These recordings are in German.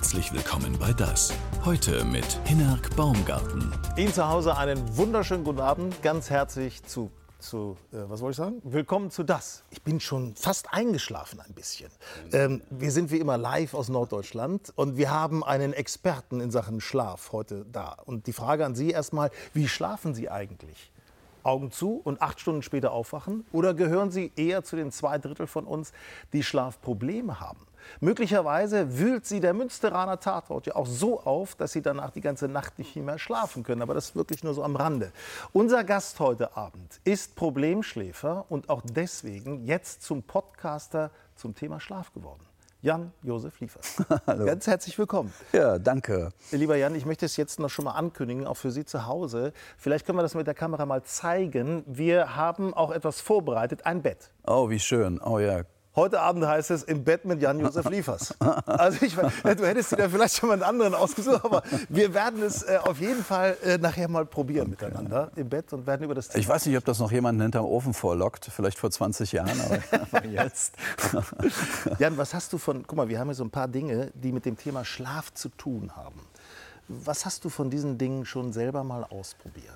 Herzlich willkommen bei Das. Heute mit Hinnerk Baumgarten. Ihnen zu Hause einen wunderschönen guten Abend. Ganz herzlich was wollte ich sagen? Willkommen zu Das. Ich bin schon fast eingeschlafen ein bisschen. Wir sind wie immer live aus Norddeutschland und wir haben einen Experten in Sachen Schlaf heute da. Und die Frage an Sie erstmal, wie schlafen Sie eigentlich? Augen zu und 8 Stunden später aufwachen? Oder gehören Sie eher zu den 2/3 von uns, die Schlafprobleme haben? Möglicherweise wühlt Sie der Münsteraner Tatort ja auch so auf, dass Sie danach die ganze Nacht nicht mehr schlafen können. Aber das ist wirklich nur so am Rande. Unser Gast heute Abend ist Problemschläfer und auch deswegen jetzt zum Podcaster zum Thema Schlaf geworden. Jan-Josef Liefers. Hallo. Ganz herzlich willkommen. Ja, danke. Lieber Jan, ich möchte es jetzt noch schon mal ankündigen, auch für Sie zu Hause. Vielleicht können wir das mit der Kamera mal zeigen. Wir haben auch etwas vorbereitet, ein Bett. Oh, wie schön. Oh ja. Heute Abend heißt es im Bett mit Jan-Josef Liefers. Also du hättest dir da vielleicht schon mal einen anderen ausgesucht, aber wir werden es auf jeden Fall nachher mal probieren miteinander im Bett und werden über das Thema. Ich weiß nicht, ob das noch jemanden hinterm Ofen vorlockt, vielleicht vor 20 Jahren, aber jetzt. Jan, was hast du guck mal, wir haben hier so ein paar Dinge, die mit dem Thema Schlaf zu tun haben. Was hast du von diesen Dingen schon selber mal ausprobiert?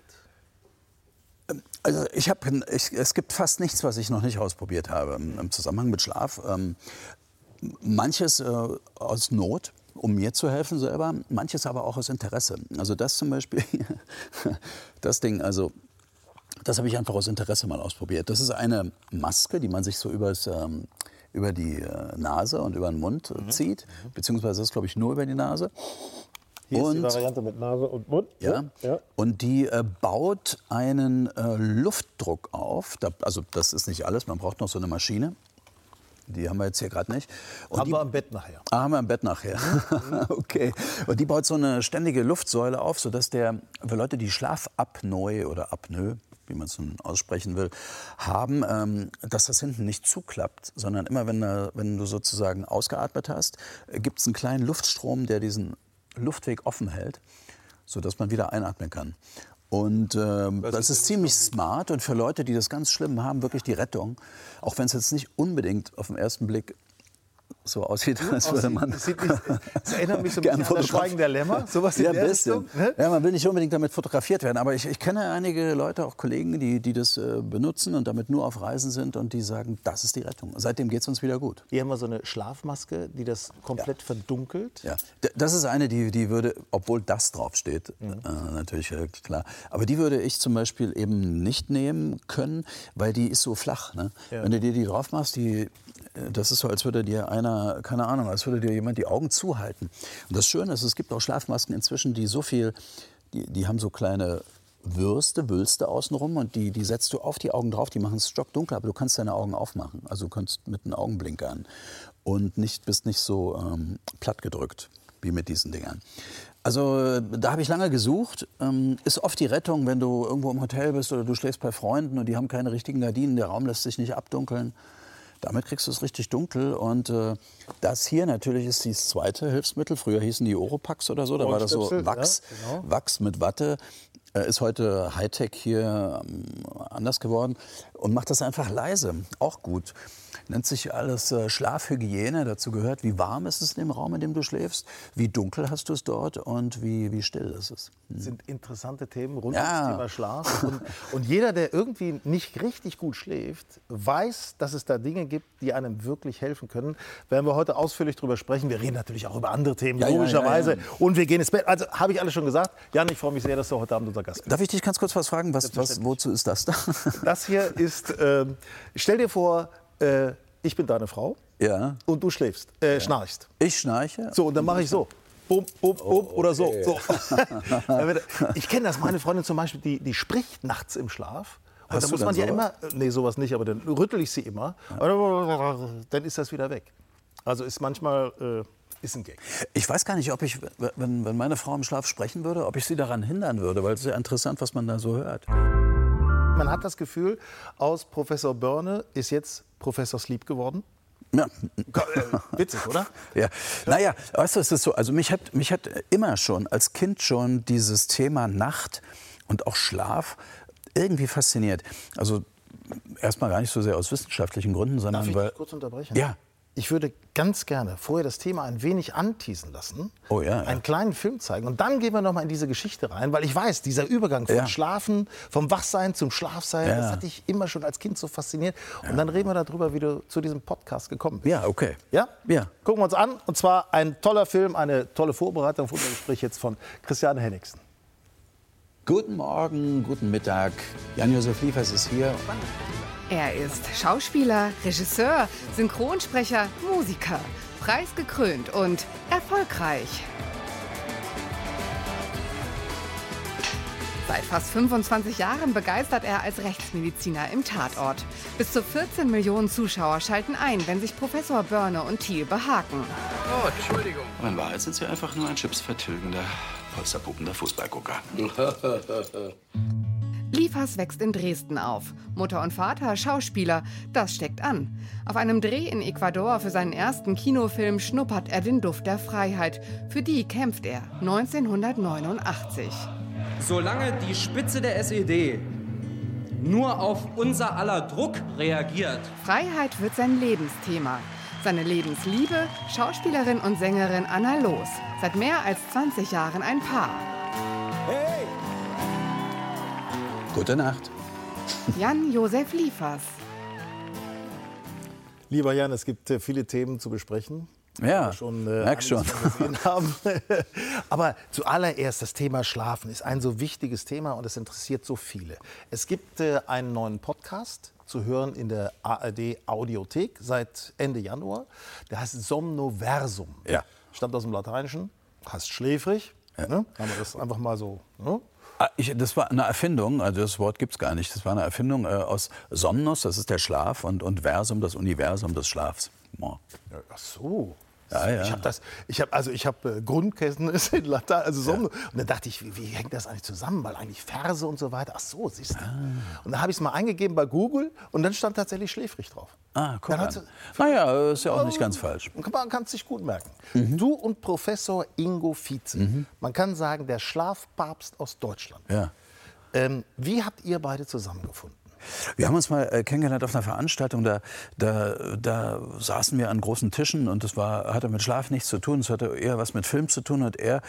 Also es gibt fast nichts, was ich noch nicht ausprobiert habe im Zusammenhang mit Schlaf. Manches aus Not, um mir zu helfen selber, manches aber auch aus Interesse. Also das zum Beispiel, das Ding, also das habe ich einfach aus Interesse mal ausprobiert. Das ist eine Maske, die man sich so über die Nase und über den Mund zieht, beziehungsweise das ist, glaube ich, nur über die Nase. Hier ist die Variante mit Nase und Mund. Ja. Ja. Und die baut einen Luftdruck auf. Also das ist nicht alles, man braucht noch so eine Maschine. Die haben wir jetzt hier gerade nicht. Und haben wir am Bett nachher. Haben wir am Bett nachher. Okay. Und die baut so eine ständige Luftsäule auf, sodass für Leute, die Schlafapnoe oder Apnoe, wie man es nun aussprechen will, haben, dass das hinten nicht zuklappt, sondern immer, wenn du sozusagen ausgeatmet hast, gibt es einen kleinen Luftstrom, der diesen Luftweg offen hält, sodass man wieder einatmen kann. Und das ist ziemlich smart und für Leute, die das ganz schlimm haben, wirklich die Rettung. Auch wenn es jetzt nicht unbedingt auf den ersten Blick so aussieht, als würde man... Es erinnert mich so ein bisschen an das Schweigen der Lämmer. Sowas in ja, der Richtung, ne? Ja, man will nicht unbedingt damit fotografiert werden. Aber ich kenne einige Leute, auch Kollegen, die das benutzen und damit nur auf Reisen sind und die sagen, das ist die Rettung. Seitdem geht es uns wieder gut. Hier haben wir so eine Schlafmaske, die das komplett verdunkelt. Ja, das ist eine, die würde, obwohl das draufsteht, natürlich klar, aber die würde ich zum Beispiel eben nicht nehmen können, weil die ist so flach. Ne? Ja. Wenn du dir die drauf machst, das ist so, als würde dir einer, keine Ahnung, als würde dir jemand die Augen zuhalten. Und das Schöne ist, es gibt auch Schlafmasken inzwischen, die so viel, die haben so kleine Wülste außenrum und die setzt du auf die Augen drauf, die machen es stockdunkel, aber du kannst deine Augen aufmachen. Also du kannst mit einem Augenblinker an und bist nicht so platt gedrückt wie mit diesen Dingern. Also da habe ich lange gesucht. Ist oft die Rettung, wenn du irgendwo im Hotel bist oder du schläfst bei Freunden und die haben keine richtigen Gardinen, der Raum lässt sich nicht abdunkeln. Damit kriegst du es richtig dunkel und das hier natürlich ist das zweite Hilfsmittel. Früher hießen die Oropax oder so, da war das so Wachs, ja, genau. Wachs mit Watte. Ist heute Hightech hier anders geworden und macht das einfach leise, auch gut. Nennt sich alles Schlafhygiene, dazu gehört, wie warm ist es in dem Raum, in dem du schläfst, wie dunkel hast du es dort und wie still ist es. Das sind interessante Themen rund ums Thema Schlaf. Und jeder, der irgendwie nicht richtig gut schläft, weiß, dass es da Dinge gibt, die einem wirklich helfen können. Werden wir heute ausführlich drüber sprechen. Wir reden natürlich auch über andere Themen, logischerweise. Ja. Und wir gehen ins Bett. Also habe ich alles schon gesagt. Jan, ich freue mich sehr, dass du heute Abend unser Gast bist. Darf ich dich ganz kurz was fragen? Wozu ist das da? Das hier ist, stell dir vor, ich bin deine Frau, ja, und du schläfst, schnarchst. Ich schnarche? So, und dann mache ich so. Bum, bum, bum, oder so. Ich kenne das, meine Freundin zum Beispiel, die spricht nachts im Schlaf. Und da muss man ja immer, nee, sowas nicht, aber dann rüttel ich sie immer. Dann ist das wieder weg. Also ist manchmal... ist ein Gag. Ich weiß gar nicht, ob ich, wenn meine Frau im Schlaf sprechen würde, ob ich sie daran hindern würde, weil es ist ja interessant, was man da so hört. Man hat das Gefühl, aus Professor Börne ist jetzt Professor Sleep geworden. Ja. Witzig, oder? Ja. Naja, weißt du, es ist so, also mich hat immer schon, als Kind schon, dieses Thema Nacht und auch Schlaf irgendwie fasziniert. Also erstmal gar nicht so sehr aus wissenschaftlichen Gründen, sondern Darf ich weil... dich kurz unterbrechen? Ja. Ich würde ganz gerne vorher das Thema ein wenig anteasen lassen, Oh ja, ja. einen kleinen Film zeigen und dann gehen wir noch mal in diese Geschichte rein, weil ich weiß, dieser Übergang vom Ja. Schlafen, vom Wachsein zum Schlafsein, Ja. das hat dich immer schon als Kind so fasziniert. Und dann reden wir darüber, wie du zu diesem Podcast gekommen bist. Ja, okay. Ja? Ja. Gucken wir uns an. Und zwar ein toller Film, eine tolle Vorbereitung, Fußballgespräch jetzt von Christiane Henningsen. Guten Morgen, guten Mittag. Jan-Josef Liefers ist hier. Er ist Schauspieler, Regisseur, Synchronsprecher, Musiker, preisgekrönt und erfolgreich. Seit fast 25 Jahren begeistert er als Rechtsmediziner im Tatort. Bis zu 14 Millionen Zuschauer schalten ein, wenn sich Professor Börne und Thiel behaken. Oh, Entschuldigung. In Wahrheit sind Sie einfach nur ein chipsvertilgender, polsterpuppender Fußballgucker. Liefers wächst in Dresden auf. Mutter und Vater Schauspieler, das steckt an. Auf einem Dreh in Ecuador für seinen ersten Kinofilm schnuppert er den Duft der Freiheit. Für die kämpft er 1989. Solange die Spitze der SED nur auf unser aller Druck reagiert, Freiheit wird sein Lebensthema. Seine Lebensliebe, Schauspielerin und Sängerin Anna Loos. Seit mehr als 20 Jahren ein Paar. Gute Nacht. Jan-Josef Liefers. Lieber Jan, es gibt viele Themen zu besprechen. Ja, schon merk schon. gesehen haben. Aber zuallererst, das Thema Schlafen ist ein so wichtiges Thema und es interessiert so viele. Es gibt einen neuen Podcast zu hören in der ARD Audiothek seit Ende Januar. Der heißt Somnoversum. Ja. Stammt aus dem Lateinischen, heißt schläfrig. Ja. Ne? Haben wir das einfach mal so. Ne? Das war eine Erfindung, also das Wort gibt es gar nicht. Das war eine Erfindung aus Somnus, das ist der Schlaf, und Versum, das Universum des Schlafs. Ja. Ach so. Ja, ja. Ich habe Grundkenntnisse in Latein, also Somno. Und dann dachte ich, wie hängt das eigentlich zusammen? Weil eigentlich Verse und so weiter. Ach so, siehst du. Und dann habe ich es mal eingegeben bei Google und dann stand tatsächlich schläfrig drauf. Ah, guck Dann an. hat sie- Naja, ist ja auch nicht ganz falsch. Man kann es sich gut merken. Du und Professor Ingo Vize, man kann sagen, der Schlafpapst aus Deutschland. Ja. Wie habt ihr beide zusammengefunden? Wir haben uns mal kennengelernt auf einer Veranstaltung, da saßen wir an großen Tischen und das hatte mit Schlaf nichts zu tun, es hatte eher was mit Film zu tun und er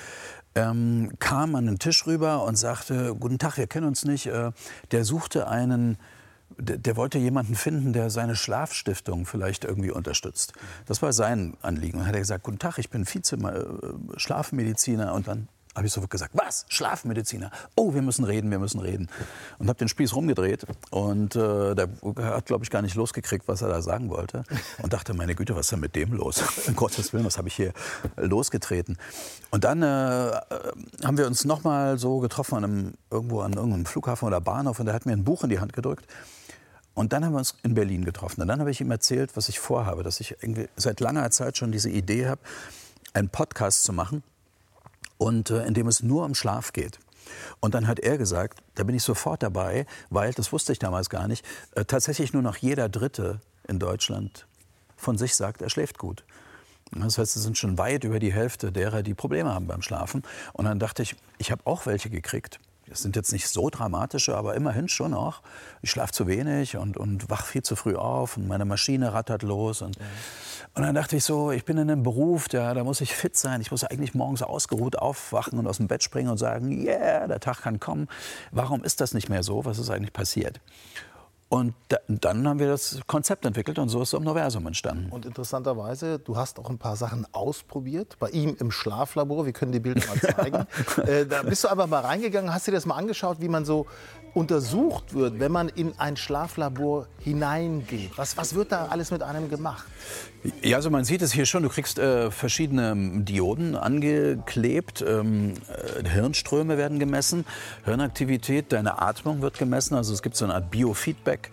kam an den Tisch rüber und sagte, guten Tag, wir kennen uns nicht, der suchte der wollte jemanden finden, der seine Schlafstiftung vielleicht irgendwie unterstützt. Das war sein Anliegen. Und dann hat er gesagt, guten Tag, ich bin Schlafmediziner und dann habe ich sofort gesagt, was? Schlafmediziner? Oh, wir müssen reden. Und habe den Spieß rumgedreht und der hat, glaube ich, gar nicht losgekriegt, was er da sagen wollte. Und dachte, meine Güte, was ist denn mit dem los? Um Gottes Willen, was habe ich hier losgetreten? Und dann haben wir uns noch mal so getroffen irgendwo an irgendeinem Flughafen oder Bahnhof und er hat mir ein Buch in die Hand gedrückt. Und dann haben wir uns in Berlin getroffen. Und dann habe ich ihm erzählt, was ich vorhabe, dass ich irgendwie seit langer Zeit schon diese Idee habe, einen Podcast zu machen, und in dem es nur um Schlaf geht. Und dann hat er gesagt, da bin ich sofort dabei, weil, das wusste ich damals gar nicht, tatsächlich nur noch jeder Dritte in Deutschland von sich sagt, er schläft gut. Das heißt, es sind schon weit über die Hälfte derer, die Probleme haben beim Schlafen. Und dann dachte ich, ich habe auch welche gekriegt. Das sind jetzt nicht so dramatische, aber immerhin schon auch. Ich schlafe zu wenig und wach viel zu früh auf und meine Maschine rattert los. Und dann dachte ich so, ich bin in einem Beruf, da muss ich fit sein. Ich muss eigentlich morgens ausgeruht aufwachen und aus dem Bett springen und sagen, yeah, der Tag kann kommen. Warum ist das nicht mehr so? Was ist eigentlich passiert? Und dann haben wir das Konzept entwickelt und so ist Somnoversum entstanden. Und interessanterweise, du hast auch ein paar Sachen ausprobiert, bei ihm im Schlaflabor. Wir können die Bilder mal zeigen. Da bist du einfach mal reingegangen, hast dir das mal angeschaut, wie man so untersucht wird, wenn man in ein Schlaflabor hineingeht. Was wird da alles mit einem gemacht? Ja, also man sieht es hier schon, du kriegst verschiedene Dioden angeklebt, Hirnströme werden gemessen, Hirnaktivität, deine Atmung wird gemessen, also es gibt so eine Art Biofeedback.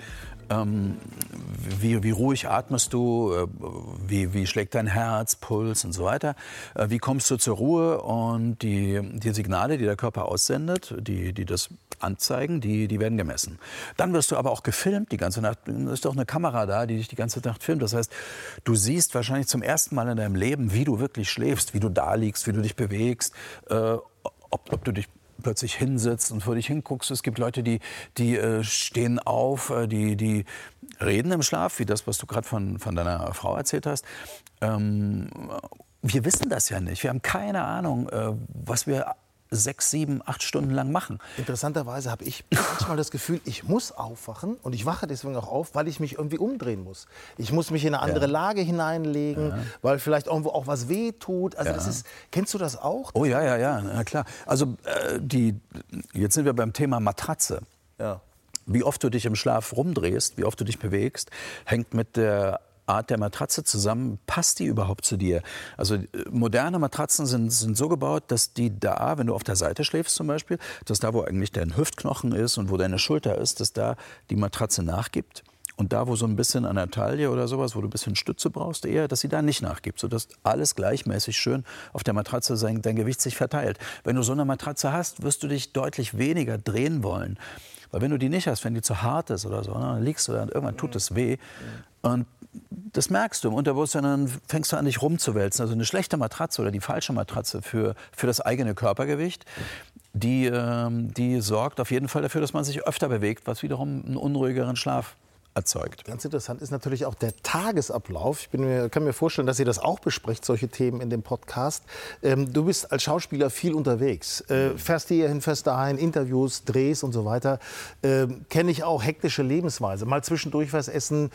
Wie ruhig atmest du, wie schlägt dein Herz, Puls und so weiter. Wie kommst du zur Ruhe und die Signale, die der Körper aussendet, die das anzeigen, die werden gemessen. Dann wirst du aber auch gefilmt die ganze Nacht. Es ist doch eine Kamera da, die dich die ganze Nacht filmt. Das heißt, du siehst wahrscheinlich zum ersten Mal in deinem Leben, wie du wirklich schläfst, wie du da liegst, wie du dich bewegst, ob du dich plötzlich hinsitzt und vor dich hinguckst. Es gibt Leute, die stehen auf, die reden im Schlaf, wie das, was du gerade von deiner Frau erzählt hast. Wir wissen das ja nicht. Wir haben keine Ahnung, was wir 6, 7, 8 Stunden lang machen. Interessanterweise habe ich manchmal das Gefühl, ich muss aufwachen und ich wache deswegen auch auf, weil ich mich irgendwie umdrehen muss. Ich muss mich in eine andere Lage hineinlegen, weil vielleicht irgendwo auch was weh tut. Also das ist, kennst du das auch? Oh ja, na klar. Also jetzt sind wir beim Thema Matratze. Ja. Wie oft du dich im Schlaf rumdrehst, wie oft du dich bewegst, hängt mit der Art der Matratze zusammen. Passt die überhaupt zu dir? Also moderne Matratzen sind so gebaut, dass die da, wenn du auf der Seite schläfst zum Beispiel, dass da, wo eigentlich dein Hüftknochen ist und wo deine Schulter ist, dass da die Matratze nachgibt. Und da, wo so ein bisschen an der Taille oder sowas, wo du ein bisschen Stütze brauchst, eher, dass sie da nicht nachgibt, sodass alles gleichmäßig schön auf der Matratze dein Gewicht sich verteilt. Wenn du so eine Matratze hast, wirst du dich deutlich weniger drehen wollen. Weil wenn du die nicht hast, wenn die zu hart ist oder so, dann liegst du da und irgendwann tut es weh. Und das merkst du im Unterbewusstsein, dann fängst du an, dich rumzuwälzen. Also eine schlechte Matratze oder die falsche Matratze für das eigene Körpergewicht, die sorgt auf jeden Fall dafür, dass man sich öfter bewegt, was wiederum einen unruhigeren Schlaf erzeugt. Ganz interessant ist natürlich auch der Tagesablauf. Ich kann mir vorstellen, dass ihr das auch besprecht, solche Themen in dem Podcast. Du bist als Schauspieler viel unterwegs. Fährst hierhin, fährst dahin, Interviews, Drehs und so weiter. Kenne ich auch hektische Lebensweise. Mal zwischendurch was essen,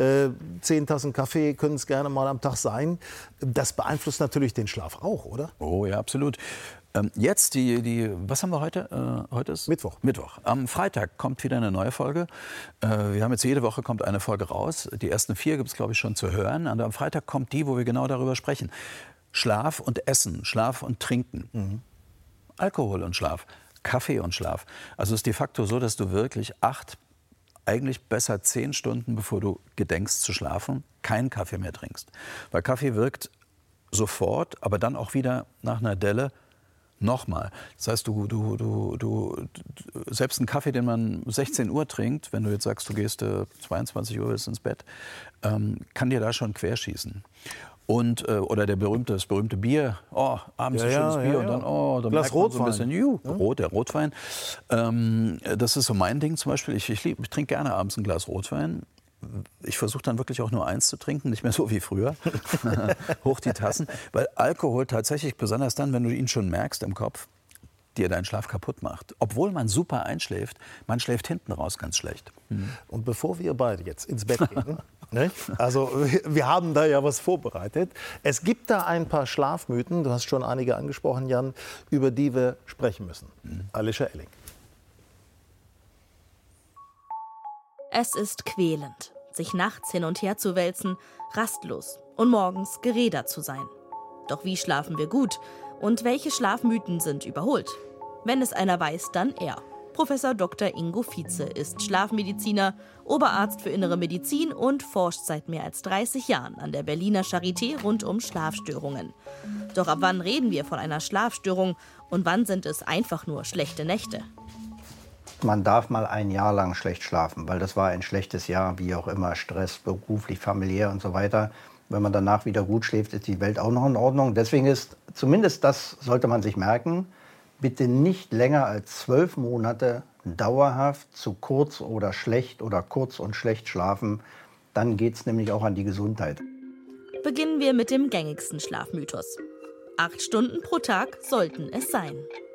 10 Tassen Kaffee können es gerne mal am Tag sein. Das beeinflusst natürlich den Schlaf auch, oder? Oh ja, absolut. Jetzt was haben wir heute? Heute ist Mittwoch. Am Freitag kommt wieder eine neue Folge. Wir haben jetzt jede Woche kommt eine Folge raus. Die ersten 4 gibt es, glaube ich, schon zu hören. Und am Freitag kommt die, wo wir genau darüber sprechen. Schlaf und Essen, Schlaf und Trinken. Alkohol und Schlaf, Kaffee und Schlaf. Also es ist de facto so, dass du wirklich 8, eigentlich besser 10 Stunden, bevor du gedenkst zu schlafen, keinen Kaffee mehr trinkst. Weil Kaffee wirkt sofort, aber dann auch wieder nach einer Delle nochmal. Das heißt, du selbst einen Kaffee, den man 16 Uhr trinkt, wenn du jetzt sagst, du gehst 22 Uhr ins Bett, kann dir da schon querschießen. Und, oder das berühmte Bier, abends ein schönes Bier und dann, dann Glas Rotwein. So ein bisschen, der Rotwein. Das ist so mein Ding zum Beispiel. Ich trinke gerne abends ein Glas Rotwein. Ich versuche dann wirklich auch nur eins zu trinken, nicht mehr so wie früher. Hoch die Tassen. Weil Alkohol tatsächlich, besonders dann, wenn du ihn schon merkst im Kopf, dir deinen Schlaf kaputt macht. Obwohl man super einschläft, man schläft hinten raus ganz schlecht. Und bevor wir beide jetzt ins Bett gehen, ne? Also wir haben da ja was vorbereitet. Es gibt da ein paar Schlafmythen, du hast schon einige angesprochen, Jan, über die wir sprechen müssen. Alicia Elling. Es ist quälend, sich nachts hin und her zu wälzen, rastlos und morgens gerädert zu sein. Doch wie schlafen wir gut? Und welche Schlafmythen sind überholt? Wenn es einer weiß, dann er. Professor Dr. Ingo Vietze ist Schlafmediziner, Oberarzt für Innere Medizin und forscht seit mehr als 30 Jahren an der Berliner Charité rund um Schlafstörungen. Doch ab wann reden wir von einer Schlafstörung und wann sind es einfach nur schlechte Nächte? Man darf mal ein Jahr lang schlecht schlafen, weil das war ein schlechtes Jahr, wie auch immer, Stress, beruflich, familiär und so weiter. Wenn man danach wieder gut schläft, ist die Welt auch noch in Ordnung. Deswegen ist, zumindest das sollte man sich merken, bitte nicht länger als 12 Monate dauerhaft zu kurz oder schlecht oder kurz und schlecht schlafen. Dann geht es nämlich auch an die Gesundheit. Beginnen wir mit dem gängigsten Schlafmythos. 8 Stunden pro Tag sollten es sein.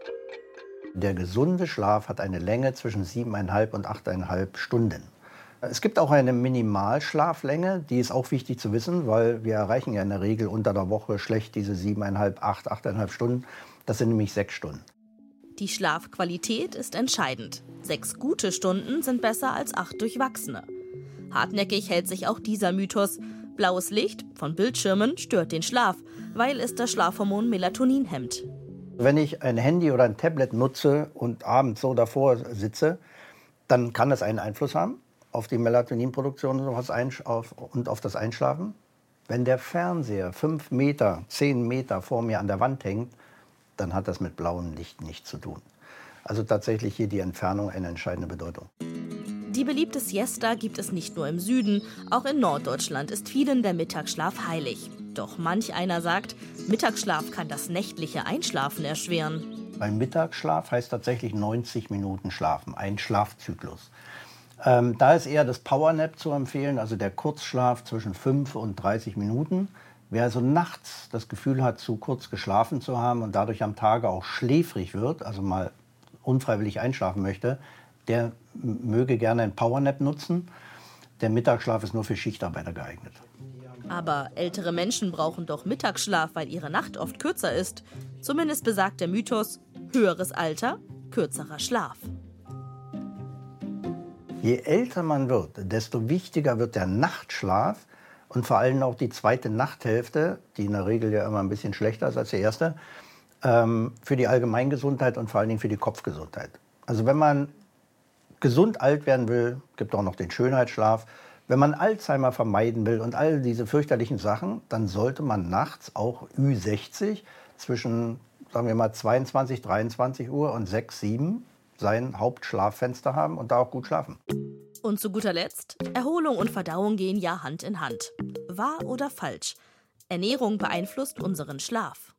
Der gesunde Schlaf hat eine Länge zwischen 7,5 und 8,5 Stunden. Es gibt auch eine Minimalschlaflänge, die ist auch wichtig zu wissen, weil wir erreichen ja in der Regel unter der Woche schlecht diese 7,5, 8,5 Stunden. Das sind nämlich 6 Stunden. Die Schlafqualität ist entscheidend. 6 gute Stunden sind besser als 8 durchwachsene. Hartnäckig hält sich auch dieser Mythos. Blaues Licht von Bildschirmen stört den Schlaf, weil es das Schlafhormon Melatonin hemmt. Wenn ich ein Handy oder ein Tablet nutze und abends so davor sitze, dann kann das einen Einfluss haben auf die Melatoninproduktion und auf das Einschlafen. Wenn der Fernseher 5 Meter, 10 Meter vor mir an der Wand hängt, dann hat das mit blauem Licht nichts zu tun. Also tatsächlich hier die Entfernung eine entscheidende Bedeutung. Die beliebte Siesta gibt es nicht nur im Süden, auch in Norddeutschland ist vielen der Mittagsschlaf heilig. Doch manch einer sagt, Mittagsschlaf kann das nächtliche Einschlafen erschweren. Beim Mittagsschlaf heißt tatsächlich 90 Minuten schlafen, ein Schlafzyklus. Da ist eher das Powernap zu empfehlen, also der Kurzschlaf zwischen 5 und 30 Minuten. Wer also nachts das Gefühl hat, zu kurz geschlafen zu haben und dadurch am Tage auch schläfrig wird, also mal unfreiwillig einschlafen möchte, der möge gerne einen Powernap nutzen. Der Mittagsschlaf ist nur für Schichtarbeiter geeignet. Aber ältere Menschen brauchen doch Mittagsschlaf, weil ihre Nacht oft kürzer ist. Zumindest besagt der Mythos, höheres Alter, kürzerer Schlaf. Je älter man wird, desto wichtiger wird der Nachtschlaf und vor allem auch die zweite Nachthälfte, die in der Regel ja immer ein bisschen schlechter ist als die erste, für die Allgemeingesundheit und vor allen Dingen für die Kopfgesundheit. Also wenn man gesund alt werden will, gibt auch noch den Schönheitsschlaf. Wenn man Alzheimer vermeiden will und all diese fürchterlichen Sachen, dann sollte man nachts auch Ü60 zwischen, sagen wir mal, 22, 23 Uhr und 6, 7 sein Hauptschlaffenster haben und da auch gut schlafen. Und zu guter Letzt, Erholung und Verdauung gehen ja Hand in Hand. Wahr oder falsch? Ernährung beeinflusst unseren Schlaf.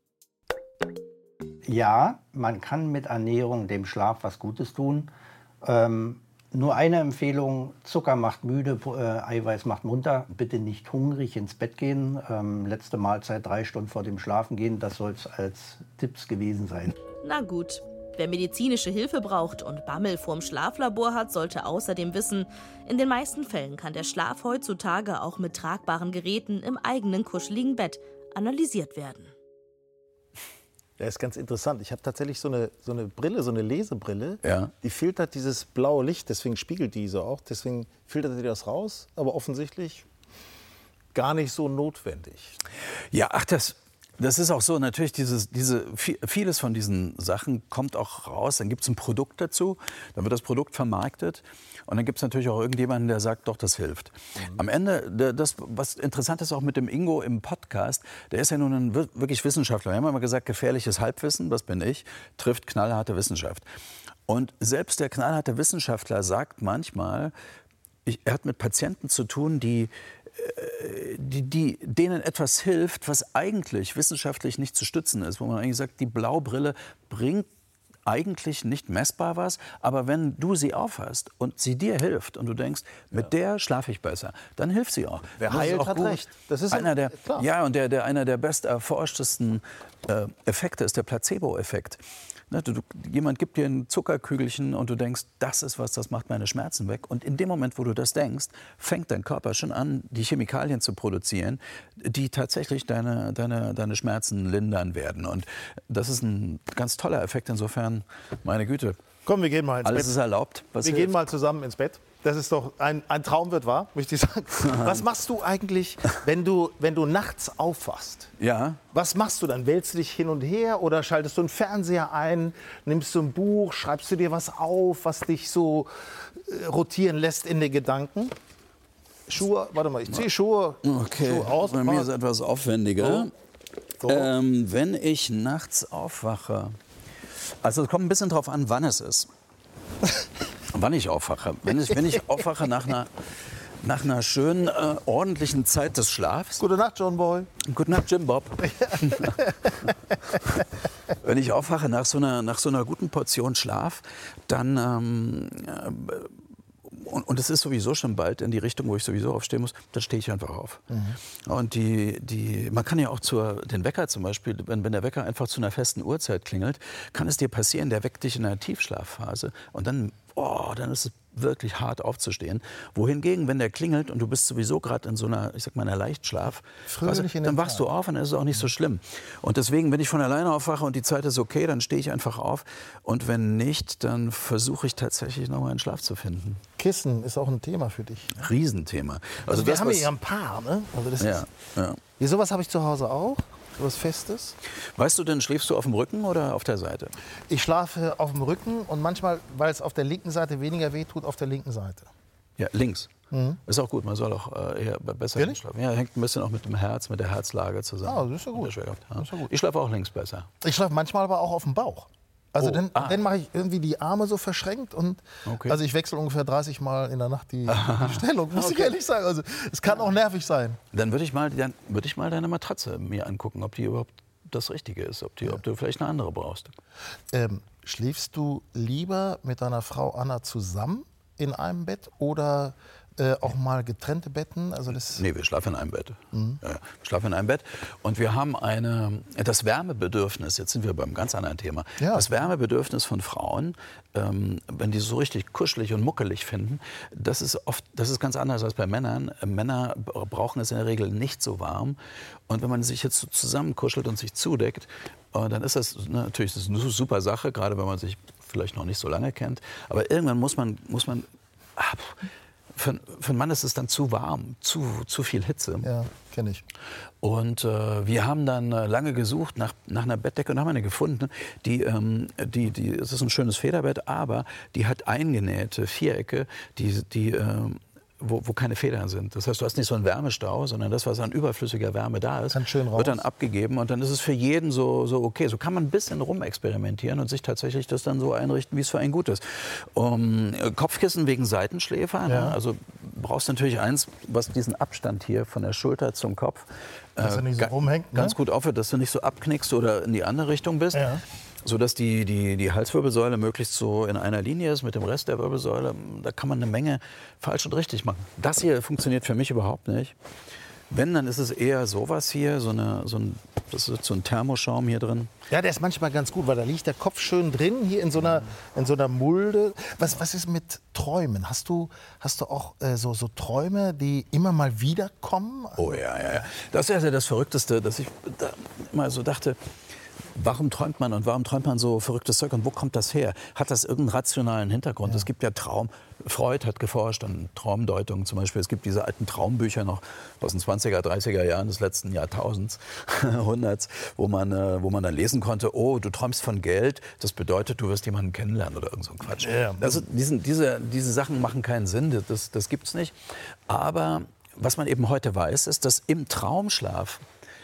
Ja, man kann mit Ernährung dem Schlaf was Gutes tun. Nur eine Empfehlung, Zucker macht müde, Eiweiß macht munter. Bitte nicht hungrig ins Bett gehen. Letzte Mahlzeit 3 Stunden vor dem Schlafengehen, das soll es als Tipps gewesen sein. Na gut, wer medizinische Hilfe braucht und Bammel vorm Schlaflabor hat, sollte außerdem wissen, in den meisten Fällen kann der Schlaf heutzutage auch mit tragbaren Geräten im eigenen kuscheligen Bett analysiert werden. Das ist ganz interessant. Ich habe tatsächlich so eine Brille, so eine Lesebrille, Ja. die filtert dieses blaue Licht, deswegen spiegelt die so auch, deswegen filtert die das raus, aber offensichtlich gar nicht so notwendig. Ja, ach, das ist auch so, natürlich, vieles von diesen Sachen kommt auch raus, dann gibt es ein Produkt dazu, dann wird das Produkt vermarktet und dann gibt es natürlich auch irgendjemanden, der sagt, doch, das hilft. Am Ende, was interessant ist auch mit dem Ingo im Podcast, der ist ja nun ein wirklich Wissenschaftler. Wir haben immer gesagt, gefährliches Halbwissen, was bin ich, trifft knallharte Wissenschaft. Und selbst der knallharte Wissenschaftler sagt manchmal, er hat mit Patienten zu tun, denen etwas hilft, was eigentlich wissenschaftlich nicht zu stützen ist. Wo man eigentlich sagt, die Blaubrille bringt eigentlich nicht messbar was, aber wenn du sie aufhast und sie dir hilft und du denkst, mit der schlafe ich besser, dann hilft sie auch. Wer heilt, hat recht. Das ist einer klar. Ja, und einer der best erforschtesten Effekte ist der Placebo-Effekt. Jemand gibt dir ein Zuckerkügelchen und du denkst, das ist was, das macht meine Schmerzen weg. Und in dem Moment, wo du das denkst, fängt dein Körper schon an, die Chemikalien zu produzieren, die tatsächlich deine Schmerzen lindern werden. Und das ist ein ganz toller Effekt. Insofern, meine Güte, Komm, wir gehen mal ins alles Bett. ist erlaubt. Wir gehen mal zusammen ins Bett. Das ist doch ein Traum wird wahr, möchte ich sagen. Was machst du eigentlich, wenn du nachts aufwachst? Ja. Was machst du dann? Wählst du dich hin und her oder schaltest du einen Fernseher ein, nimmst du ein Buch, schreibst du dir was auf, was dich so rotieren lässt in den Gedanken? Schuhe, warte mal, ich ziehe Schuhe aus. Bei mir ist es etwas aufwendiger. So. Wenn ich nachts aufwache, also es kommt ein bisschen drauf an, wann es ist. Wann ich aufwache. Wenn ich aufwache nach einer schönen, ordentlichen Zeit des Schlafs. Gute Nacht, John Boy. Gute Nacht, Jim Bob. Wenn ich aufwache nach so einer guten Portion Schlaf, dann und es ist sowieso schon bald in die Richtung, wo ich sowieso aufstehen muss, dann stehe ich einfach auf. Und man kann ja auch den Wecker zum Beispiel, wenn der Wecker einfach zu einer festen Uhrzeit klingelt, kann es dir passieren, der weckt dich in einer Tiefschlafphase und dann ist es wirklich hart aufzustehen. Wohingegen, wenn der klingelt und du bist sowieso gerade in so einer, ich sag mal, einer Leichtschlaf, dann wachst du auf und dann ist es auch nicht so schlimm. Und deswegen, wenn ich von alleine aufwache und die Zeit ist okay, dann stehe ich einfach auf. Und wenn nicht, dann versuche ich tatsächlich noch mal einen Schlaf zu finden. Kissen ist auch ein Thema für dich. Riesenthema. Also wir haben hier ein Paar, ne? Also das ja. Wie sowas habe ich zu Hause auch. Was Festes. Weißt du denn, schläfst du auf dem Rücken oder auf der Seite? Ich schlafe auf dem Rücken und manchmal, weil es auf der linken Seite weniger wehtut, auf der linken Seite. Ja, links. Ist auch gut, man soll auch eher besser schlafen. Ja, hängt ein bisschen auch mit dem Herz, mit der Herzlage zusammen. Ah, das ist ja gut. Das ist ja gut. Ich schlafe auch links besser. Ich schlafe manchmal aber auch auf dem Bauch. Also dann mache ich irgendwie die Arme so verschränkt und also ich wechsle ungefähr 30 Mal in der Nacht die Stellung, muss ich ehrlich sagen. Also es kann auch nervig sein. Dann würde ich mal deine Matratze mir angucken, ob die überhaupt das Richtige ist, ob du vielleicht eine andere brauchst. Schläfst du lieber mit deiner Frau Anna zusammen in einem Bett oder auch mal getrennte Betten? Also Nee, wir schlafen in einem Bett. Ja, wir schlafen in einem Bett. Und wir haben das Wärmebedürfnis, jetzt sind wir beim ganz anderen Thema, das Wärmebedürfnis von Frauen, wenn die so richtig kuschelig und muckelig finden, das ist ganz anders als bei Männern. Männer brauchen es in der Regel nicht so warm. Und wenn man sich jetzt so zusammenkuschelt und sich zudeckt, dann ist das natürlich eine super Sache, gerade wenn man sich vielleicht noch nicht so lange kennt. Aber irgendwann muss man für einen Mann ist es dann zu warm, zu viel Hitze. Ja, kenne ich. Und wir haben dann lange gesucht nach einer Bettdecke und haben eine gefunden. Es ist ein schönes Federbett, aber die hat eingenähte Vierecke, wo keine Federn sind. Das heißt, du hast nicht so einen Wärmestau, sondern das, was an überflüssiger Wärme da ist, wird dann abgegeben und dann ist es für jeden so okay. So kann man ein bisschen rumexperimentieren und sich tatsächlich das dann so einrichten, wie es für einen gut ist. Kopfkissen wegen Seitenschläfer. Ja. Ne? Also brauchst natürlich eins, was diesen Abstand hier von der Schulter zum Kopf dass er nicht so rumhängt, ne? ganz gut aufhört, dass du nicht so abknickst oder in die andere Richtung bist. Ja. Sodass die Halswirbelsäule möglichst so in einer Linie ist mit dem Rest der Wirbelsäule. Da kann man eine Menge falsch und richtig machen. Das hier funktioniert für mich überhaupt nicht. Wenn, dann ist es eher sowas hier, das ist so ein Thermoschaum hier drin. Ja, der ist manchmal ganz gut, weil da liegt der Kopf schön drin, hier in so einer Mulde. Was ist mit Träumen? Hast du auch so Träume, die immer mal wiederkommen? Oh ja. Das ist ja das Verrückteste, dass ich da immer so dachte, warum träumt man und warum träumt man so verrücktes Zeug und wo kommt das her? Hat das irgendeinen rationalen Hintergrund? Ja. Es gibt ja Freud hat geforscht an Traumdeutungen zum Beispiel. Es gibt diese alten Traumbücher noch aus den 20er, 30er Jahren des letzten Jahrtausends, Jahrhunderts, wo man dann lesen konnte, oh, du träumst von Geld, das bedeutet, du wirst jemanden kennenlernen oder irgend so ein Quatsch. Ja. Diese Sachen machen keinen Sinn, das gibt's nicht. Aber was man eben heute weiß, ist, dass im Traumschlaf,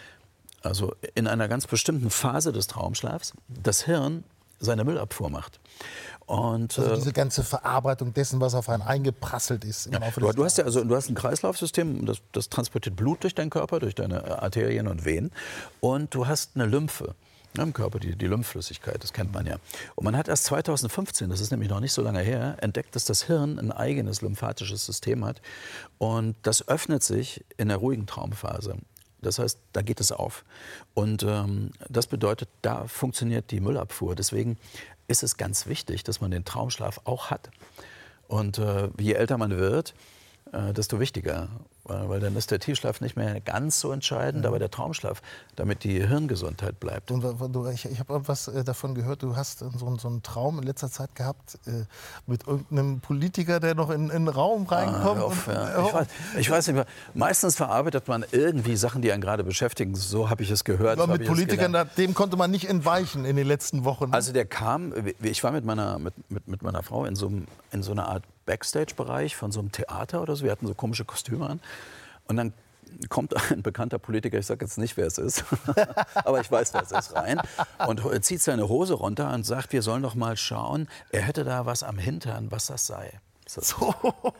also in einer ganz bestimmten Phase des Traumschlafs, das Hirn seine Müllabfuhr macht. Und, also diese ganze Verarbeitung dessen, was auf einen eingeprasselt ist. Im Laufe des Tages. Du hast ein Kreislaufsystem, das transportiert Blut durch deinen Körper, durch deine Arterien und Venen. Und du hast eine Lymphe im Körper, die Lymphflüssigkeit, das kennt man ja. Und man hat erst 2015, das ist nämlich noch nicht so lange her, entdeckt, dass das Hirn ein eigenes lymphatisches System hat. Und das öffnet sich in der ruhigen Traumphase. Das heißt, da geht es auf. Und das bedeutet, da funktioniert die Müllabfuhr. Deswegen ist es ganz wichtig, dass man den Traumschlaf auch hat. Und je älter man wird, desto wichtiger. Weil dann ist der Tiefschlaf nicht mehr ganz so entscheidend, aber der Traumschlaf, damit die Hirngesundheit bleibt. Und ich habe irgendwas davon gehört, du hast so einen Traum in letzter Zeit gehabt mit irgendeinem Politiker, der noch in den Raum reinkommt. Ich weiß nicht mehr. Meistens verarbeitet man irgendwie Sachen, die einen gerade beschäftigen. So habe ich es gehört. Aber mit Politikern, dem konnte man nicht entweichen in den letzten Wochen. Also der kam, ich war mit meiner Frau in so einer Art Backstage-Bereich von so einem Theater oder so. Wir hatten so komische Kostüme an. Und dann kommt ein bekannter Politiker, ich sage jetzt nicht, wer es ist, aber ich weiß, wer es ist, rein und zieht seine Hose runter und sagt, wir sollen doch mal schauen, er hätte da was am Hintern, was das sei. So.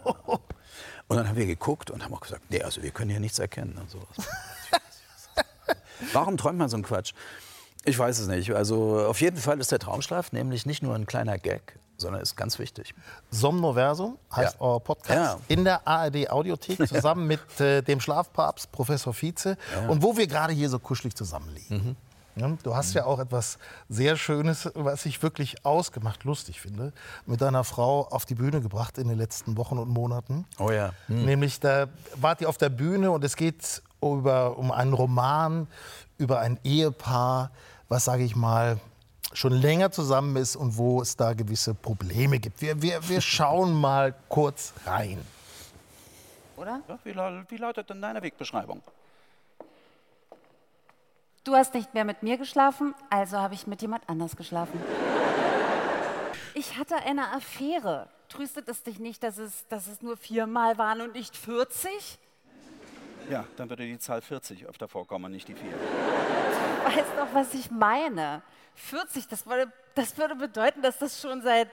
Und dann haben wir geguckt und haben auch gesagt, nee, also wir können hier nichts erkennen und sowas. Warum träumt man so einen Quatsch? Ich weiß es nicht. Also auf jeden Fall ist der Traumschlaf nämlich nicht nur ein kleiner Gag, sondern ist ganz wichtig. Somnoversum heißt euer Podcast in der ARD Audiothek zusammen mit dem Schlafpapst Professor Vize und wo wir gerade hier so kuschelig zusammenliegen. Ja, du hast ja auch etwas sehr Schönes, was ich wirklich ausgemacht lustig finde, mit deiner Frau auf die Bühne gebracht in den letzten Wochen und Monaten. Oh ja. Nämlich, da wart ihr auf der Bühne und es geht um einen Roman, über ein Ehepaar, was, sage ich mal, schon länger zusammen ist und wo es da gewisse Probleme gibt. Wir schauen mal kurz rein. Oder? Ja, wie lautet denn deine Wegbeschreibung? Du hast nicht mehr mit mir geschlafen, also habe ich mit jemand anders geschlafen. Ich hatte eine Affäre. Tröstet es dich nicht, dass es nur 4 Mal waren und nicht 40? Ja, dann würde die Zahl 40 öfter vorkommen und nicht die 4. Du weißt doch, was ich meine. 40, das würde bedeuten, dass das schon seit...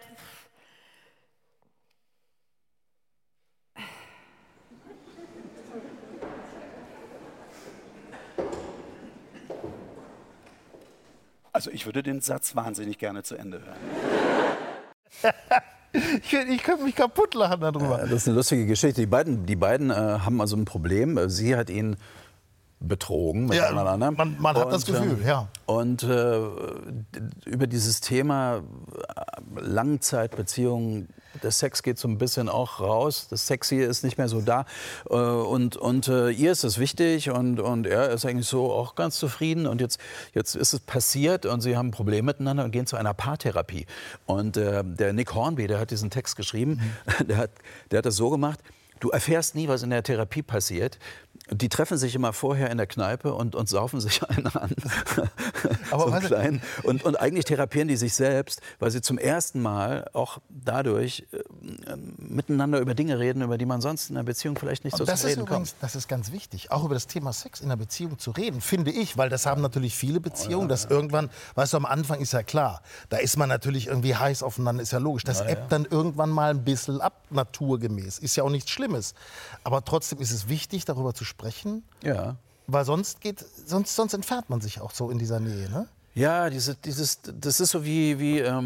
Also ich würde den Satz wahnsinnig gerne zu Ende hören. Ich könnte mich kaputt lachen darüber. Das ist eine lustige Geschichte. Die beiden haben also ein Problem. Sie hat ihn betrogen mit jemand anderem. Man hat das Gefühl, ja. Und über dieses Thema Langzeitbeziehungen, der Sex geht so ein bisschen auch raus. Das Sexy ist nicht mehr so da. Und ihr ist es wichtig und er ist eigentlich so auch ganz zufrieden. Und jetzt ist es passiert und sie haben ein Problem miteinander und gehen zu einer Paartherapie. Und der Nick Hornby, der hat diesen Text geschrieben, der hat das so gemacht: Du erfährst nie, was in der Therapie passiert. Die treffen sich immer vorher in der Kneipe und saufen sich einen an. Aber so klein. Und eigentlich therapieren die sich selbst, weil sie zum ersten Mal auch dadurch miteinander über Dinge reden, über die man sonst in einer Beziehung vielleicht nicht so zu reden kommt. Das ist ganz wichtig, auch über das Thema Sex in einer Beziehung zu reden, finde ich. Weil das haben natürlich viele Beziehungen, dass irgendwann, weißt du, am Anfang ist ja klar, da ist man natürlich irgendwie heiß aufeinander, ist ja logisch. Das ebbt dann irgendwann mal ein bisschen ab, naturgemäß. Ist ja auch nichts Schlimmes. Aber trotzdem ist es wichtig, darüber zu sprechen. Ja. Weil sonst entfernt man sich auch so in dieser Nähe, ne? Ja, das ist so wie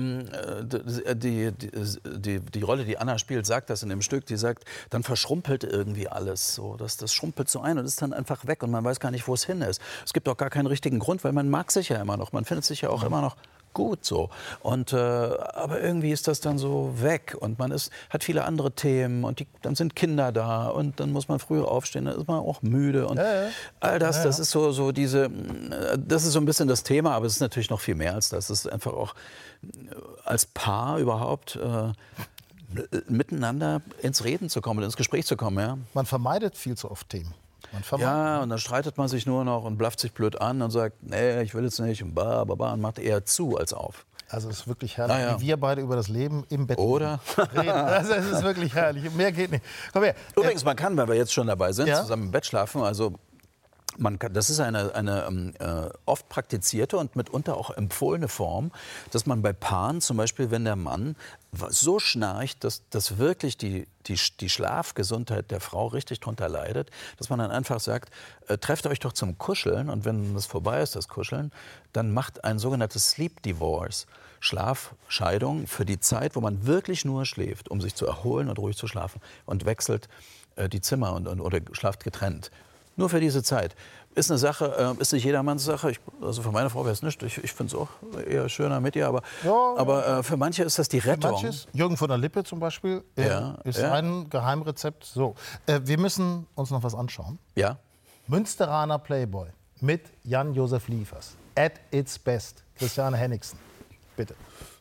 die Rolle, die Anna spielt, sagt das in dem Stück. Die sagt, dann verschrumpelt irgendwie alles so. Das schrumpelt so ein und ist dann einfach weg und man weiß gar nicht, wo es hin ist. Es gibt auch gar keinen richtigen Grund, weil man mag sich ja immer noch. Man findet sich ja auch immer noch gut so. Und, aber irgendwie ist das dann so weg und man hat viele andere Themen und dann sind Kinder da und dann muss man früher aufstehen, dann ist man auch müde und all das, das ist das ist so ein bisschen das Thema, aber es ist natürlich noch viel mehr als das. Es ist einfach auch als Paar überhaupt miteinander ins Reden zu kommen, ins Gespräch zu kommen. Ja? Man vermeidet viel zu oft Themen. Ja, und dann streitet man sich nur noch und blafft sich blöd an und sagt, nee, ich will jetzt nicht und und macht eher zu als auf. Also es ist wirklich herrlich, wie wir beide über das Leben im Bett reden. Also es ist wirklich herrlich, mehr geht nicht. Komm her. Übrigens, man kann, wenn wir jetzt schon dabei sind, zusammen im Bett schlafen, also das ist eine oft praktizierte und mitunter auch empfohlene Form, dass man bei Paaren, zum Beispiel wenn der Mann so schnarcht, dass wirklich die Schlafgesundheit der Frau richtig drunter leidet, dass man dann einfach sagt, trefft euch doch zum Kuscheln und wenn das vorbei ist, das Kuscheln, dann macht ein sogenanntes Sleep Divorce, Schlafscheidung für die Zeit, wo man wirklich nur schläft, um sich zu erholen und ruhig zu schlafen und wechselt die Zimmer oder schlaft getrennt. Nur für diese Zeit. Ist eine Sache, ist nicht jedermanns Sache. Also für meine Frau wäre es nicht. Ich finde es auch eher schöner mit ihr. Aber für manche ist das die Rettung. Für manches, Jürgen von der Lippe zum Beispiel, ist ein Geheimrezept. So, wir müssen uns noch was anschauen. Ja. Münsteraner Playboy mit Jan-Josef Liefers. At its best. Christiane Henningsen. Bitte.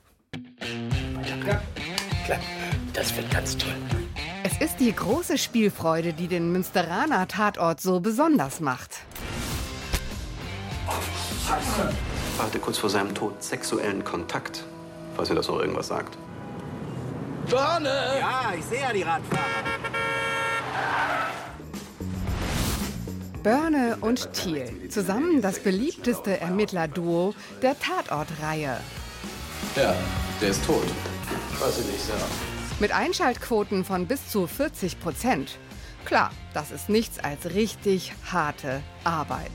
Ja, klar. Das wird ganz toll. Es ist die große Spielfreude, die den Münsteraner Tatort so besonders macht. Er hatte kurz vor seinem Tod sexuellen Kontakt, falls ihr das noch irgendwas sagt. Börne! Ja, ich sehe ja die Radfahrer. Börne und Thiel, zusammen das beliebteste Ermittlerduo der Tatortreihe. Ja, der ist tot. Weiß ich nicht, ja. Mit Einschaltquoten von bis zu 40%. Klar, das ist nichts als richtig harte Arbeit.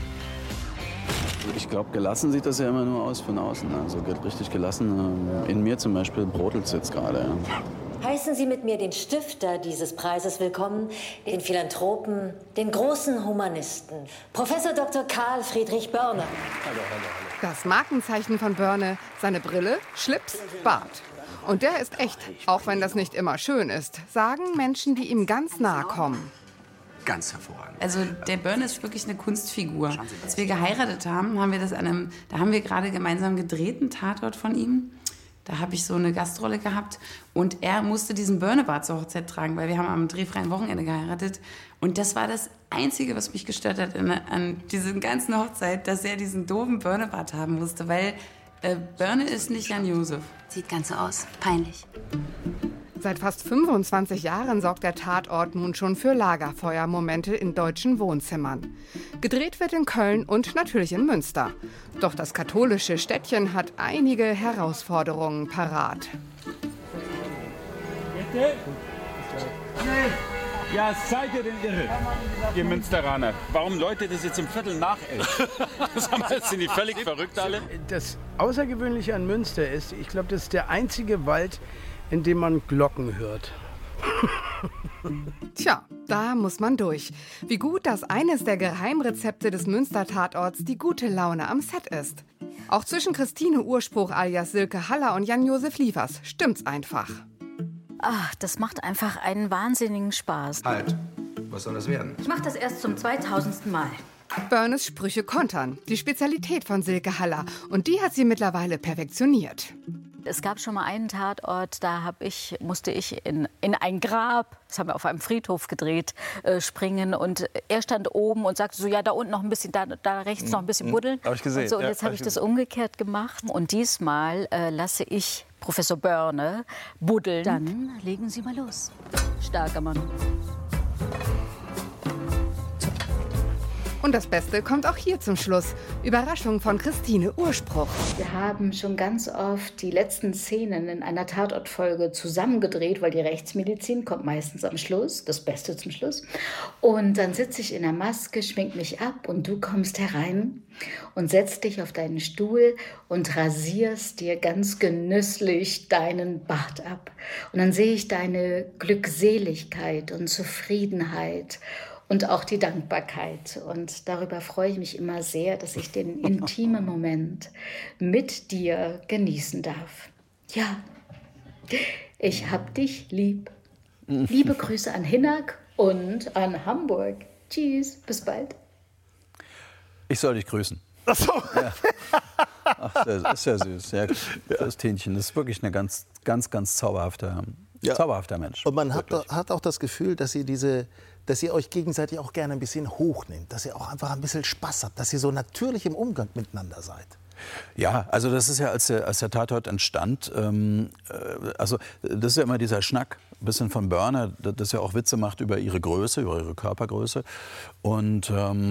Ich glaube, gelassen sieht das ja immer nur aus von außen. Also richtig gelassen. In mir zum Beispiel brodelt es jetzt gerade. Ja. Heißen Sie mit mir den Stifter dieses Preises willkommen, den Philanthropen, den großen Humanisten, Professor Dr. Karl Friedrich Börne. Hallo. Das Markenzeichen von Börne, seine Brille, Schlips, Bart. Und der ist echt, auch wenn das nicht immer schön ist, sagen Menschen, die ihm ganz nahe kommen. Ganz hervorragend. Also der Börne ist wirklich eine Kunstfigur. Als wir geheiratet haben, haben wir gerade gemeinsam gedreht, einen Tatort von ihm. Da habe ich so eine Gastrolle gehabt und er musste diesen Börnebart zur Hochzeit tragen, weil wir haben am drehfreien Wochenende geheiratet. Und das war das Einzige, was mich gestört hat an dieser ganzen Hochzeit, dass er diesen doofen Börnebart haben musste, weil Börne ist nicht Jan-Josef. Sieht ganz so aus. Peinlich. Seit fast 25 Jahren sorgt der Tatort nun schon für Lagerfeuermomente in deutschen Wohnzimmern. Gedreht wird in Köln und natürlich in Münster. Doch das katholische Städtchen hat einige Herausforderungen parat. Bitte? Ja, seid ihr denn irre, ihr Münsteraner? Warum läutet das jetzt um 11:15? Sind die völlig verrückt alle? Das Außergewöhnliche an Münster ist, ich glaube, das ist der einzige Wald, indem man Glocken hört. Tja, da muss man durch. Wie gut, dass eines der Geheimrezepte des Münster-Tatorts die gute Laune am Set ist. Auch zwischen Christine Urspruch alias Silke Haller und Jan-Josef Liefers stimmt's einfach. Ach, das macht einfach einen wahnsinnigen Spaß. Halt, was soll das werden? Ich mache das erst zum 2000. Mal. Börnes Sprüche kontern, die Spezialität von Silke Haller. Und die hat sie mittlerweile perfektioniert. Es gab schon mal einen Tatort, da musste ich in ein Grab, das haben wir auf einem Friedhof gedreht, springen. Und er stand oben und sagte so, ja, da unten noch ein bisschen, da rechts noch ein bisschen buddeln. Hab ich gesehen. Und, so, und jetzt habe ich das umgekehrt gemacht. Und diesmal lasse ich Professor Börne buddeln. Dann legen Sie mal los. Starker Mann. Und das Beste kommt auch hier zum Schluss. Überraschung von Christine Urspruch. Wir haben schon ganz oft die letzten Szenen in einer Tatortfolge zusammengedreht, weil die Rechtsmedizin kommt meistens am Schluss, das Beste zum Schluss. Und dann sitze ich in der Maske, schmink mich ab und du kommst herein und setzt dich auf deinen Stuhl und rasierst dir ganz genüsslich deinen Bart ab. Und dann sehe ich deine Glückseligkeit und Zufriedenheit und auch die Dankbarkeit. Und darüber freue ich mich immer sehr, dass ich den intimen Moment mit dir genießen darf. Ja, ich hab dich lieb. Liebe Grüße an Hinak und an Hamburg. Tschüss, bis bald. Ich soll dich grüßen. Ach so. Ja. Ach, das ist ja süß. Ja, das Tinchen, das ist wirklich ein ganz zauberhafter Mensch. Und man hat auch das Gefühl, dass ihr euch gegenseitig auch gerne ein bisschen hochnimmt, dass ihr auch einfach ein bisschen Spaß habt, dass ihr so natürlich im Umgang miteinander seid. Ja, also das ist ja, als der Tatort entstand, also das ist ja immer dieser Schnack, ein bisschen von Börner, das ja auch Witze macht über ihre Größe, über ihre Körpergröße. Und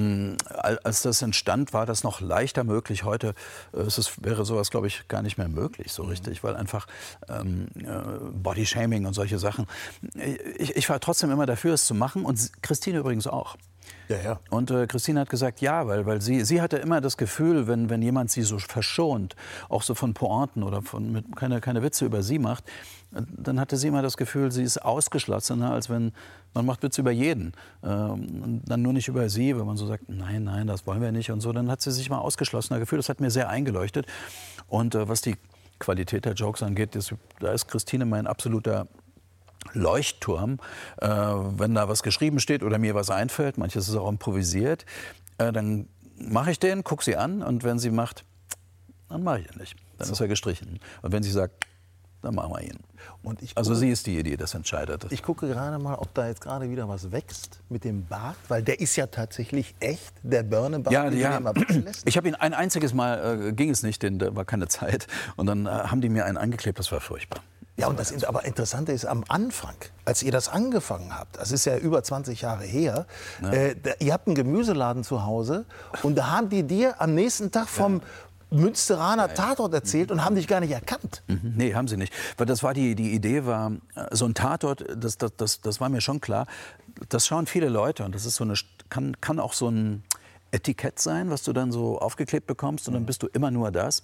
als das entstand, war das noch leichter möglich. Heute wäre sowas, glaube ich, gar nicht mehr möglich so richtig, weil einfach Bodyshaming und solche Sachen. Ich war trotzdem immer dafür, es zu machen und Christine übrigens auch. Ja, ja. Und Christine hat gesagt, ja, weil sie hatte immer das Gefühl, wenn jemand sie so verschont, auch so von Pointen oder keine Witze über sie macht, dann hatte sie immer das Gefühl, sie ist ausgeschlossener, als wenn man macht Witze über jeden. Und dann nur nicht über sie, wenn man so sagt, nein, das wollen wir nicht und so. Dann hat sie sich mal ausgeschlossener gefühlt. Das hat mir sehr eingeleuchtet. Und was die Qualität der Jokes angeht, da ist Christine mein absoluter Leuchtturm. Wenn da was geschrieben steht oder mir was einfällt, manches ist auch improvisiert, dann mache ich den, gucke sie an und wenn sie macht, dann mache ich ihn nicht. Dann ist er gestrichen. Und wenn sie sagt, dann machen wir ihn. Und also sie ist die, die das entscheidet. Ich gucke gerade mal, ob da jetzt gerade wieder was wächst mit dem Bart, weil der ist ja tatsächlich echt, der Börnebart. Ja. Ich habe ihn ein einziges Mal, ging es nicht, denn da war keine Zeit. Und dann haben die mir einen angeklebt, das war furchtbar. Ja, und das aber Interessante ist, am Anfang, als ihr das angefangen habt, das ist ja über 20 Jahre her, ihr habt einen Gemüseladen zu Hause und da haben die dir am nächsten Tag vom Münsteraner Tatort erzählt und haben dich gar nicht erkannt. Nee, haben sie nicht. Weil das war die Idee war, so ein Tatort, das war mir schon klar, das schauen viele Leute und das ist kann auch so ein Etikett sein, was du dann so aufgeklebt bekommst und dann bist du immer nur das.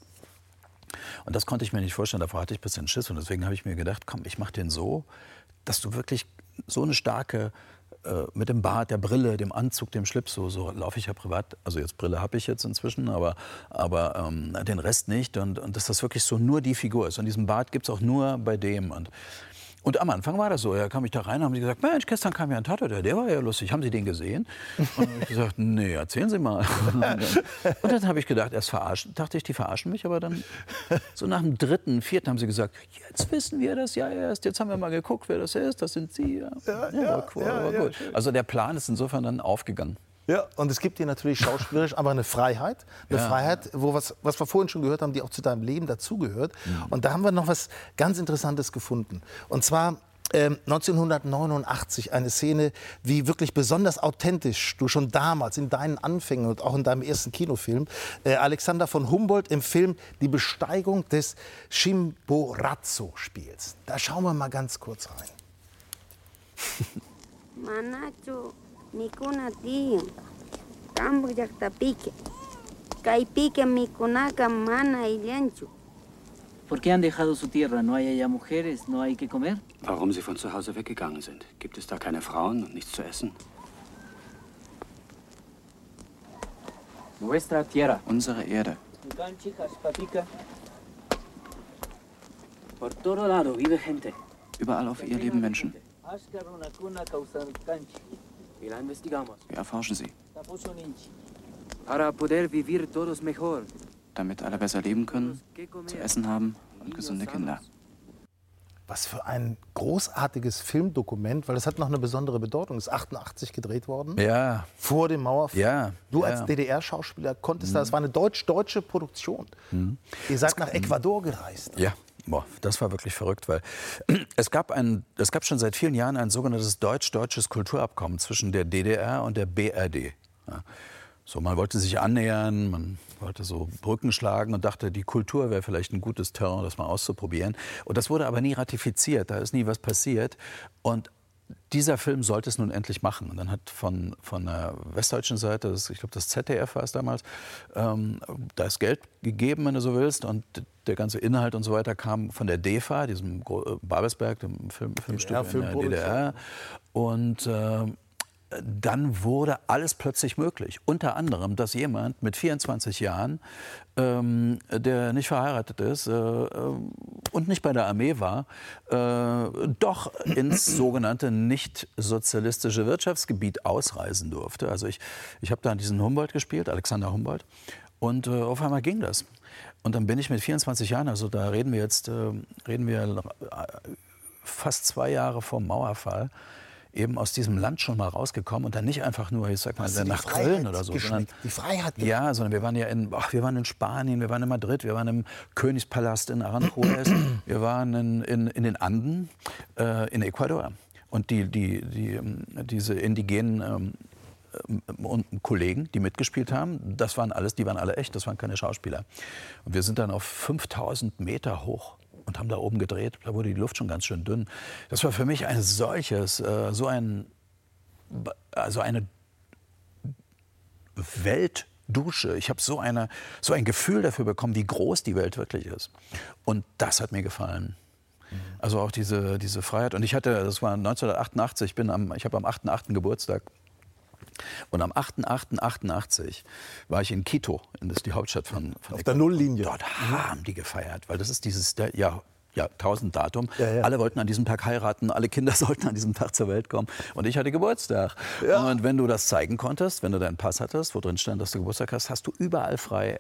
Und das konnte ich mir nicht vorstellen, davor hatte ich ein bisschen Schiss und deswegen habe ich mir gedacht, komm, ich mache den so, dass du wirklich so eine starke, mit dem Bart, der Brille, dem Anzug, dem Schlips, so laufe ich ja privat, also jetzt Brille habe ich jetzt inzwischen, aber den Rest nicht und dass das wirklich so nur die Figur ist und diesen Bart gibt es auch nur bei dem und am Anfang war das so, ja, kam ich da rein und haben sie gesagt, Mensch, gestern kam ja ein Tatort, der war ja lustig, haben Sie den gesehen? Und dann habe ich gesagt, nee, erzählen Sie mal. Und dann habe ich gedacht, dachte ich, die verarschen mich, aber dann so nach dem 3., 4. haben sie gesagt, jetzt wissen wir das ja erst, jetzt haben wir mal geguckt, wer das ist, das sind Sie. Ja, gut. Also der Plan ist insofern dann aufgegangen. Ja, und es gibt dir natürlich schauspielerisch aber eine Freiheit. Freiheit, was wir vorhin schon gehört haben, die auch zu deinem Leben dazugehört. Und da haben wir noch was ganz Interessantes gefunden. Und zwar 1989 eine Szene, wie wirklich besonders authentisch du schon damals in deinen Anfängen und auch in deinem ersten Kinofilm Alexander von Humboldt im Film Die Besteigung des Chimborazo spielst. Da schauen wir mal ganz kurz rein. Manacho, mikuna tío, campo yakta pique, kai pique mikunaka mana illanchu. Warum sie von zu Hause weggegangen sind? Gibt es da keine Frauen und nichts zu essen? Nuestra tierra. Unsere Erde. Überall auf ihr leben Menschen. Wir erforschen sie. Damit alle besser leben können, zu essen haben und gesunde Kinder. Was für ein großartiges Filmdokument, weil das hat noch eine besondere Bedeutung. Es ist 88 gedreht worden. Ja. Vor dem Mauerfall. Ja. Du als DDR-Schauspieler konntest da, es war eine deutsch-deutsche Produktion. Ihr seid nach Ecuador gereist. Ja. Boah, das war wirklich verrückt, weil es gab schon seit vielen Jahren ein sogenanntes deutsch-deutsches Kulturabkommen zwischen der DDR und der BRD. Ja. So, man wollte sich annähern, man wollte so Brücken schlagen und dachte, die Kultur wäre vielleicht ein gutes Terrain, das mal auszuprobieren. Und das wurde aber nie ratifiziert, da ist nie was passiert. Und dieser Film sollte es nun endlich machen. Und dann hat von der westdeutschen Seite, ich glaube das ZDF war es damals, da ist Geld gegeben, wenn du so willst. Und der ganze Inhalt und so weiter kam von der DEFA, diesem Babelsberg, dem Filmstudio in der DDR. Und dann wurde alles plötzlich möglich. Unter anderem, dass jemand mit 24 Jahren, der nicht verheiratet ist und nicht bei der Armee war, doch ins sogenannte nicht-sozialistische Wirtschaftsgebiet ausreisen durfte. Also ich habe da diesen Humboldt gespielt, Alexander Humboldt, und auf einmal ging das. Und dann bin ich mit 24 Jahren, also da reden wir fast 2 Jahre vor dem Mauerfall, eben aus diesem Land schon mal rausgekommen und dann nicht einfach nur, ich sag mal, nach Köln oder so, sondern die Freiheit. Ja, sondern wir waren ja wir waren in Spanien, wir waren in Madrid, wir waren im Königspalast in Aranjuez, wir waren in den Anden, in Ecuador. Und diese indigenen Kollegen, die mitgespielt haben, die waren alle echt, das waren keine Schauspieler. Und wir sind dann auf 5000 Meter hoch und haben da oben gedreht. Da wurde die Luft schon ganz schön dünn. Das war für mich ein solches, so eine Weltdusche. Ich habe so ein Gefühl dafür bekommen, wie groß die Welt wirklich ist. Und das hat mir gefallen. Also auch diese Freiheit. Und das war 1988, ich habe am 8.8. Geburtstag. Und am 8.8.88 war ich in Quito, das ist die Hauptstadt von auf der Nulllinie. Dort haben die gefeiert, weil das ist dieses Jahrtausenddatum. Ja. Alle wollten an diesem Tag heiraten, alle Kinder sollten an diesem Tag zur Welt kommen. Und ich hatte Geburtstag. Ja. Und wenn du das zeigen konntest, wenn du deinen Pass hattest, wo drin stand, dass du Geburtstag hast, hast du überall frei.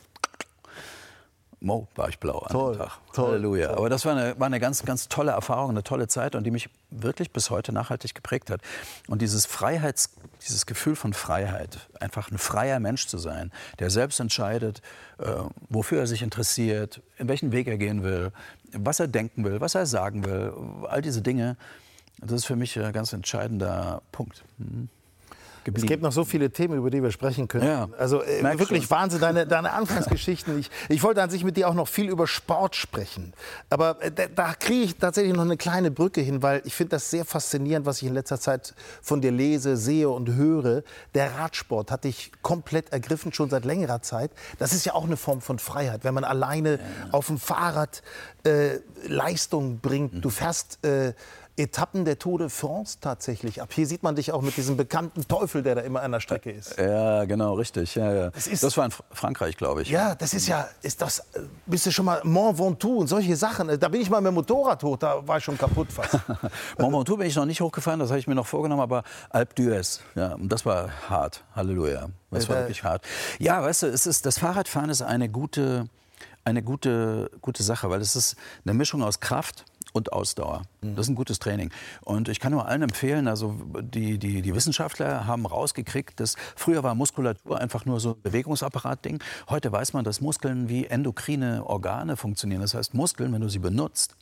War ich blau an dem Tag. Toll, Halleluja. toll. Aber das war eine ganz, ganz tolle Erfahrung, eine tolle Zeit und die mich wirklich bis heute nachhaltig geprägt hat. Und dieses Gefühl von Freiheit, einfach ein freier Mensch zu sein, der selbst entscheidet, wofür er sich interessiert, in welchen Weg er gehen will, was er denken will, was er sagen will, all diese Dinge, das ist für mich ein ganz entscheidender Punkt. Es gibt noch so viele Themen, über die wir sprechen können. Ja, also wirklich schon. Wahnsinn, deine Anfangsgeschichten. Ich wollte an sich mit dir auch noch viel über Sport sprechen. Aber da kriege ich tatsächlich noch eine kleine Brücke hin, weil ich finde das sehr faszinierend, was ich in letzter Zeit von dir lese, sehe und höre. Der Radsport hat dich komplett ergriffen, schon seit längerer Zeit. Das ist ja auch eine Form von Freiheit, wenn man alleine auf dem Fahrrad Leistung bringt. Du fährst Etappen der Tour de France tatsächlich ab. Hier sieht man dich auch mit diesem bekannten Teufel, der da immer an der Strecke ist. Ja, genau, richtig. Ja. Das war in Frankreich, glaube ich. Ja, bist du schon mal Mont Ventoux und solche Sachen. Da bin ich mal mit dem Motorrad hoch, da war ich schon kaputt fast. Mont Ventoux bin ich noch nicht hochgefahren, das habe ich mir noch vorgenommen, aber Alpe d'Huez, ja, das war hart. Halleluja. Das war wirklich hart. Ja, weißt du, das Fahrradfahren ist eine gute Sache, weil es ist eine Mischung aus Kraft und Ausdauer. Das ist ein gutes Training. Und ich kann nur allen empfehlen, also die Wissenschaftler haben rausgekriegt, dass früher war Muskulatur einfach nur so ein Bewegungsapparat-Ding. Heute weiß man, dass Muskeln wie endokrine Organe funktionieren. Das heißt, Muskeln, wenn du sie benutzt,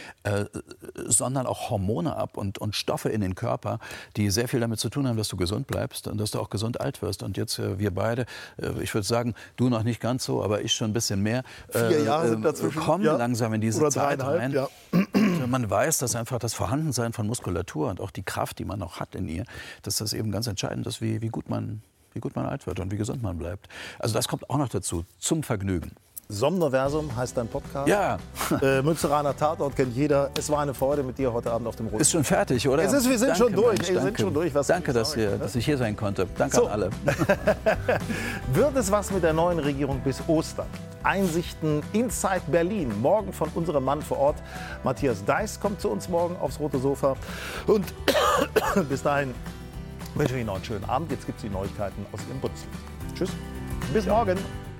sondern auch Hormone ab und Stoffe in den Körper, die sehr viel damit zu tun haben, dass du gesund bleibst und dass du auch gesund alt wirst. Und jetzt wir beide, ich würde sagen, du noch nicht ganz so, aber ich schon ein bisschen mehr, 4 Jahre sind dazwischen, kommen langsam in diese oder Zeit rein. Ja. Und man weiß, dass einfach das Vorhandensein von Muskulatur und auch die Kraft, die man noch hat in ihr, dass das eben ganz entscheidend ist, wie gut man alt wird und wie gesund man bleibt. Also das kommt auch noch dazu, zum Vergnügen. Somnoversum heißt dein Podcast. Ja. Münsteraner Tatort kennt jeder. Es war eine Freude mit dir heute Abend auf dem Roten. Ist schon fertig, oder? Wir sind schon durch. Mensch, wir sind schon durch. Danke, dass ich hier sein konnte. Danke an alle. Wird es was mit der neuen Regierung bis Ostern? Einsichten Inside Berlin. Morgen von unserem Mann vor Ort. Matthias Deiß kommt zu uns morgen aufs Rote Sofa. Und bis dahin wünsche ich Ihnen noch einen schönen Abend. Jetzt gibt es die Neuigkeiten aus Ihrem Bundesland. Tschüss. Bis morgen.